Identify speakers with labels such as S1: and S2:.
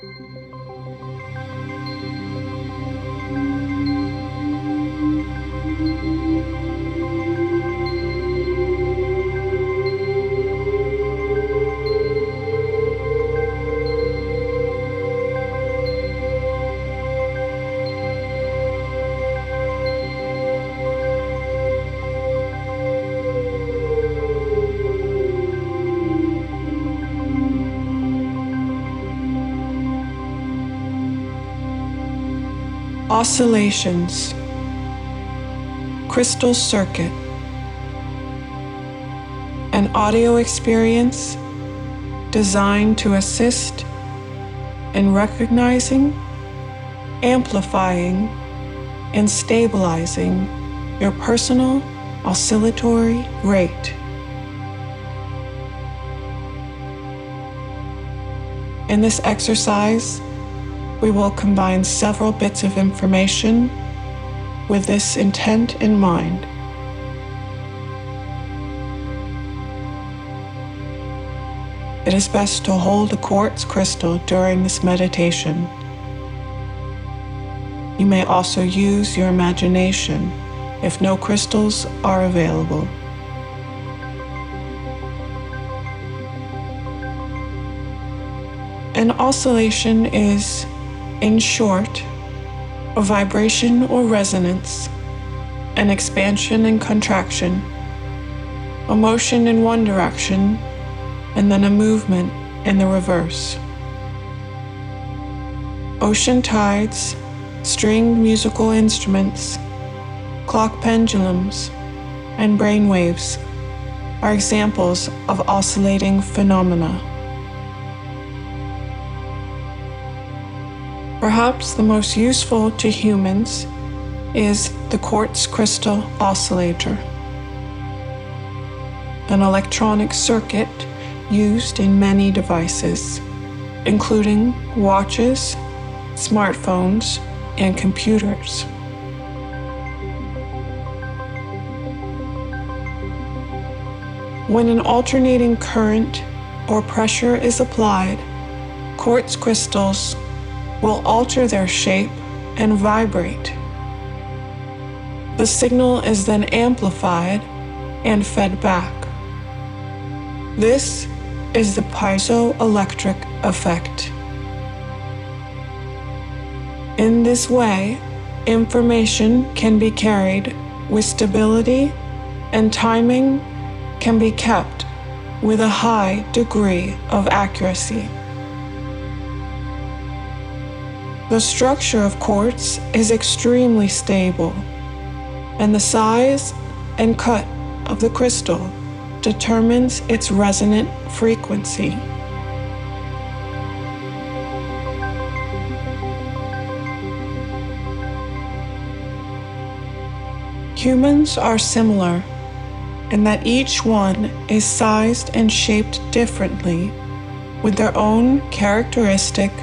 S1: Oscillations. Crystal circuit. An audio experience designed to assist in recognizing, amplifying, and stabilizing your personal oscillatory rate. In this exercise, we will combine several bits of information with this intent in mind. It is best to hold a quartz crystal during this meditation. You may also use your imagination if no crystals are available. An oscillation is, in short, a vibration or resonance, an expansion and contraction, a motion in one direction, and then a movement in the reverse. Ocean tides, stringed musical instruments, clock pendulums, and brain waves are examples of oscillating phenomena. Perhaps the most useful to humans is the quartz crystal oscillator, an electronic circuit used in many devices, including watches, smartphones, and computers. When an alternating current or pressure is applied, quartz crystals will alter their shape and vibrate. The signal is then amplified and fed back. This is the piezoelectric effect. In this way, information can be carried with stability and timing can be kept with a high degree of accuracy. The structure of quartz is extremely stable, and the size and cut of the crystal determines its resonant frequency. Humans are similar in that each one is sized and shaped differently with their own characteristic